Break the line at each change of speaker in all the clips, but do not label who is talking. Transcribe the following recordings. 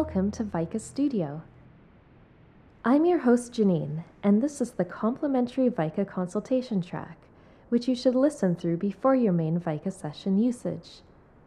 welcome to Vika Studio. I'm your host Janine, and this is the complimentary Vika consultation track, which you should listen through before your main Vika session usage.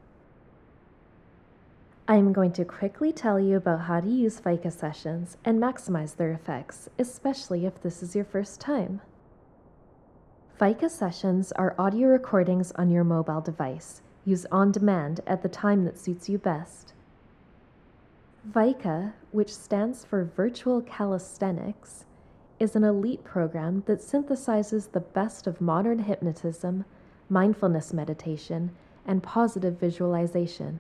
I'm going to quickly tell you about how to use Vika sessions and maximize their effects, especially if this is your first time. Vika sessions are audio recordings on your mobile device, used on demand at the time that suits you best. Vika, which stands for Virtual Calisthenics, is an elite program that synthesizes the best of modern hypnotism, mindfulness meditation, and positive visualization.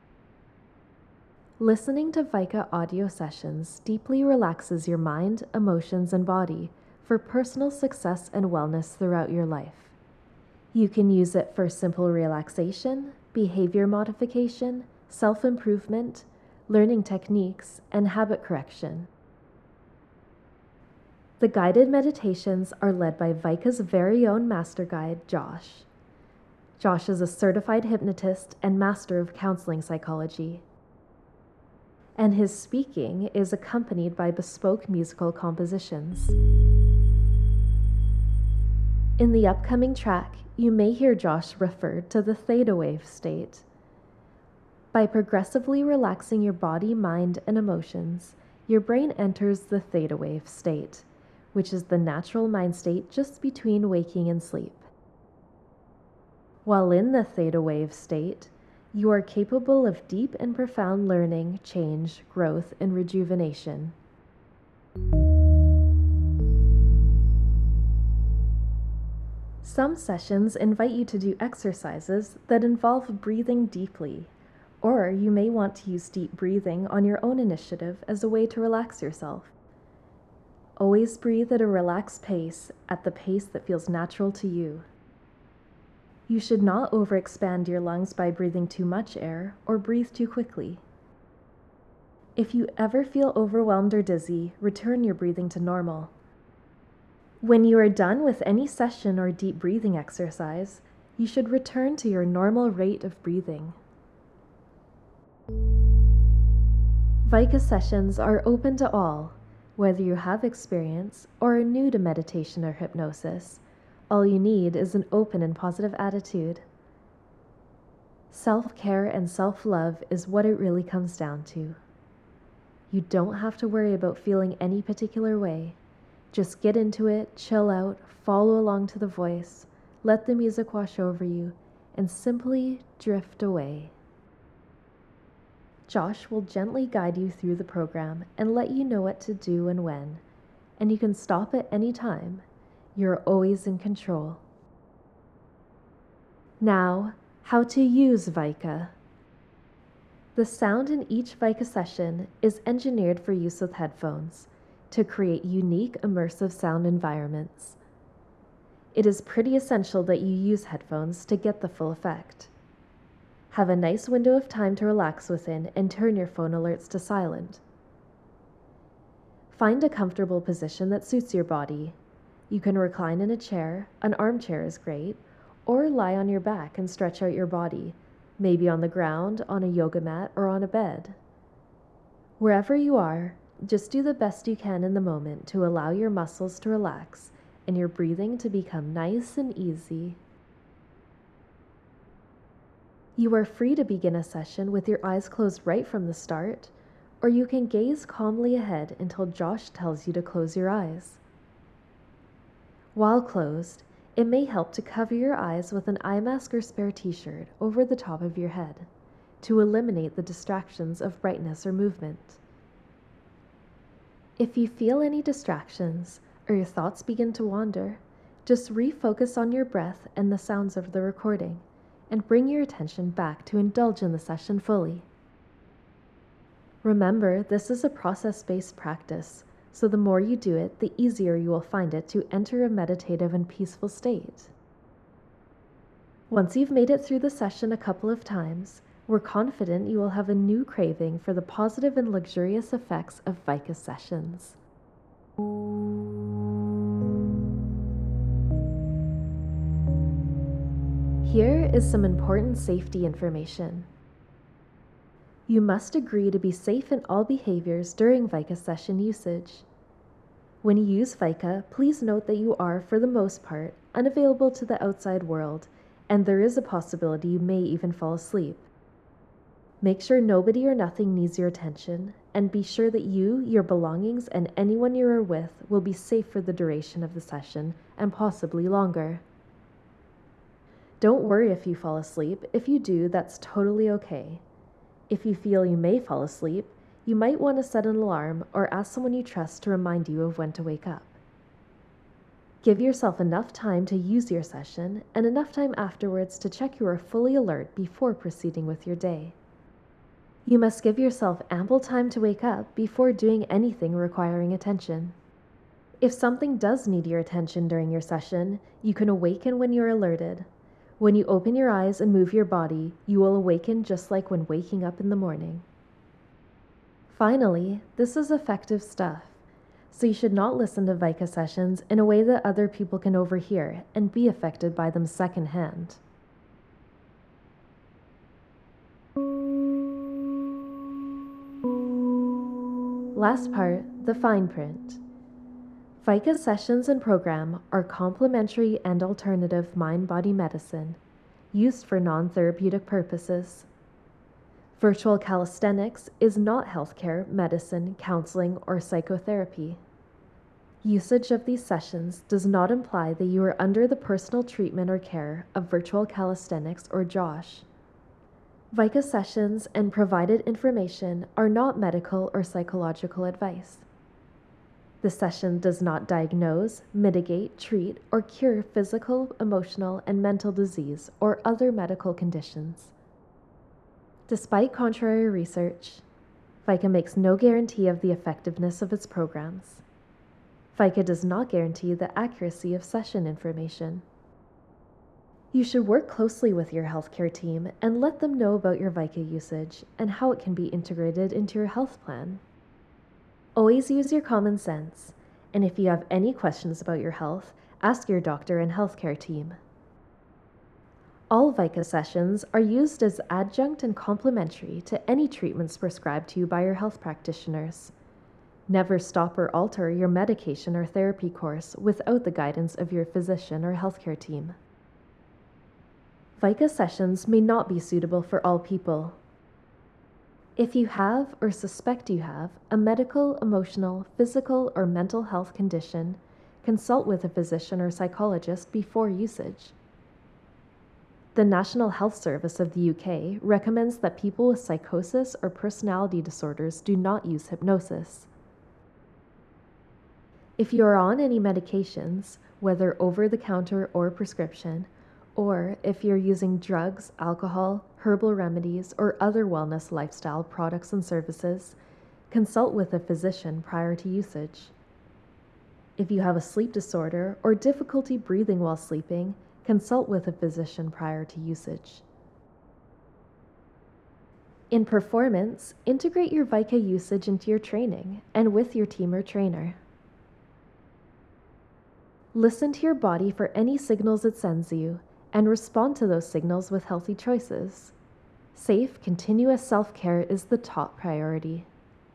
Listening to Vika audio sessions deeply relaxes your mind, emotions, and body for personal success and wellness throughout your life. You can use it for simple relaxation, behavior modification, self-improvement, learning techniques, and habit correction. The guided meditations are led by Vika's very own master guide, Josh. Josh is a certified hypnotist and master of counseling psychology. And his speaking is accompanied by bespoke musical compositions. In the upcoming track, you may hear Josh refer to the theta wave state. By progressively relaxing your body, mind, and emotions, your brain enters the theta wave state, which is the natural mind state just between waking and sleep. While in the theta wave state, you are capable of deep and profound learning, change, growth, and rejuvenation. Some sessions invite you to do exercises that involve breathing deeply, or you may want to use deep breathing on your own initiative as a way to relax yourself. Always breathe at a relaxed pace, at the pace that feels natural to you. You should not overexpand your lungs by breathing too much air or breathe too quickly. If you ever feel overwhelmed or dizzy, return your breathing to normal. When you are done with any session or deep breathing exercise, you should return to your normal rate of breathing. Vika sessions are open to all, whether you have experience or are new to meditation or hypnosis. All you need is an open and positive attitude. Self-care and self-love is what it really comes down to. You don't have to worry about feeling any particular way. Just get into it, chill out, follow along to the voice, let the music wash over you, and simply drift away. Josh will gently guide you through the program and let you know what to do and when, and you can stop at any time. You're always in control. Now, how to use Vika. The sound in each Vika session is engineered for use with headphones to create unique immersive sound environments. It is pretty essential that you use headphones to get the full effect. Have a nice window of time to relax within and turn your phone alerts to silent. Find a comfortable position that suits your body. You can recline in a chair, an armchair is great, or lie on your back and stretch out your body, maybe on the ground, on a yoga mat, or on a bed. Wherever you are, just do the best you can in the moment to allow your muscles to relax and your breathing to become nice and easy. You are free to begin a session with your eyes closed right from the start, or you can gaze calmly ahead until Josh tells you to close your eyes. While closed, it may help to cover your eyes with an eye mask or spare t-shirt over the top of your head to eliminate the distractions of brightness or movement. If you feel any distractions or your thoughts begin to wander, just refocus on your breath and the sounds of the recording and bring your attention back to indulge in the session fully. Remember, this is a process-based practice, so the more you do it, the easier you will find it to enter a meditative and peaceful state. Once you've made it through the session a couple of times, we're confident you will have a new craving for the positive and luxurious effects of Vika sessions. Here is some important safety information. You must agree to be safe in all behaviors during VICA session usage. When you use VICA, please note that you are, for the most part, unavailable to the outside world, and there is a possibility you may even fall asleep. Make sure nobody or nothing needs your attention, and be sure that you, your belongings, and anyone you are with will be safe for the duration of the session, and possibly longer. Don't worry if you fall asleep. If you do, that's totally okay. If you feel you may fall asleep, you might want to set an alarm or ask someone you trust to remind you of when to wake up. Give yourself enough time to use your session and enough time afterwards to check you are fully alert before proceeding with your day. You must give yourself ample time to wake up before doing anything requiring attention. If something does need your attention during your session, you can awaken when you're alerted. When you open your eyes and move your body, you will awaken just like when waking up in the morning. Finally, this is effective stuff, so you should not listen to VICA sessions in a way that other people can overhear and be affected by them secondhand. Last part, the fine print. VICA sessions and program are complementary and alternative mind-body medicine used for non-therapeutic purposes. Virtual calisthenics is not healthcare, medicine, counseling, or psychotherapy. Usage of these sessions does not imply that you are under the personal treatment or care of virtual calisthenics or JOSH. VICA sessions and provided information are not medical or psychological advice. The session does not diagnose, mitigate, treat, or cure physical, emotional, and mental disease or other medical conditions. Despite contrary research, VICA makes no guarantee of the effectiveness of its programs. VICA does not guarantee the accuracy of session information. You should work closely with your healthcare team and let them know about your VICA usage and how it can be integrated into your health plan. Always use your common sense, and if you have any questions about your health, ask your doctor and healthcare team. All VICA sessions are used as adjunct and complementary to any treatments prescribed to you by your health practitioners. Never stop or alter your medication or therapy course without the guidance of your physician or healthcare team. VICA sessions may not be suitable for all people. If you have or suspect you have a medical, emotional, physical, or mental health condition, consult with a physician or psychologist before usage. The National Health Service of the UK recommends that people with psychosis or personality disorders do not use hypnosis. If you are on any medications, whether over-the-counter or prescription, or if you're using drugs, alcohol, herbal remedies, or other wellness lifestyle products and services, consult with a physician prior to usage. If you have a sleep disorder or difficulty breathing while sleeping, consult with a physician prior to usage. In performance, integrate your VICA usage into your training and with your team or trainer. Listen to your body for any signals it sends you and respond to those signals with healthy choices. Safe, continuous self-care is the top priority.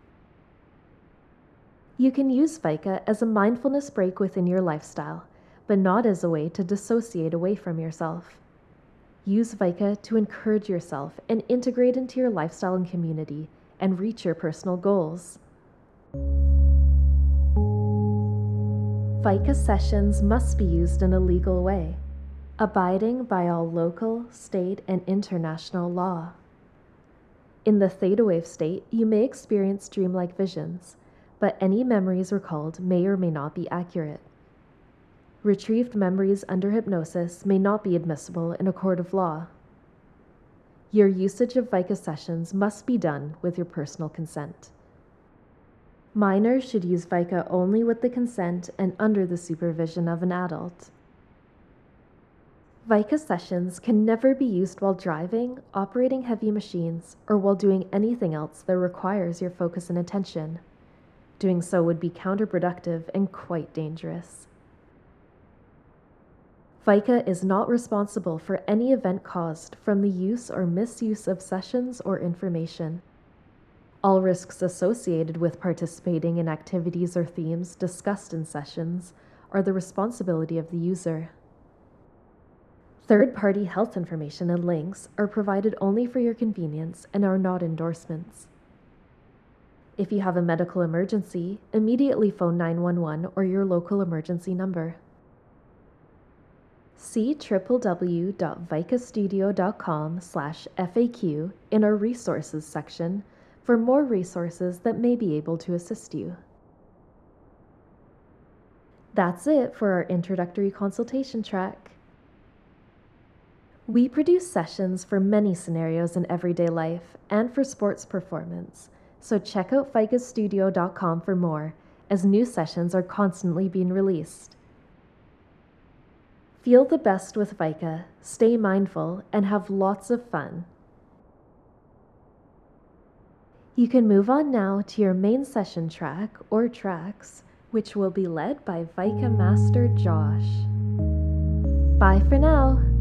You can use VICA as a mindfulness break within your lifestyle, but not as a way to dissociate away from yourself. Use VICA to encourage yourself and integrate into your lifestyle and community and reach your personal goals. VICA sessions must be used in a legal way, abiding by all local, state, and international law. In the theta wave state, you may experience dreamlike visions, but any memories recalled may or may not be accurate. Retrieved memories under hypnosis may not be admissible in a court of law. Your usage of VICA sessions must be done with your personal consent. Minors should use VICA only with the consent and under the supervision of an adult. VICA sessions can never be used while driving, operating heavy machines, or while doing anything else that requires your focus and attention. Doing so would be counterproductive and quite dangerous. VICA is not responsible for any event caused from the use or misuse of sessions or information. All risks associated with participating in activities or themes discussed in sessions are the responsibility of the user. Third-party health information and links are provided only for your convenience and are not endorsements. If you have a medical emergency, immediately phone 911 or your local emergency number. See www.vicastudio.com/FAQ in our resources section for more resources that may be able to assist you. That's it for our introductory consultation track. We produce sessions for many scenarios in everyday life and for sports performance, so check out vicastudio.com for more, as new sessions are constantly being released. Feel the best with VICA, stay mindful, and have lots of fun. You can move on now to your main session track or tracks, which will be led by VICA Master Josh. Bye for now.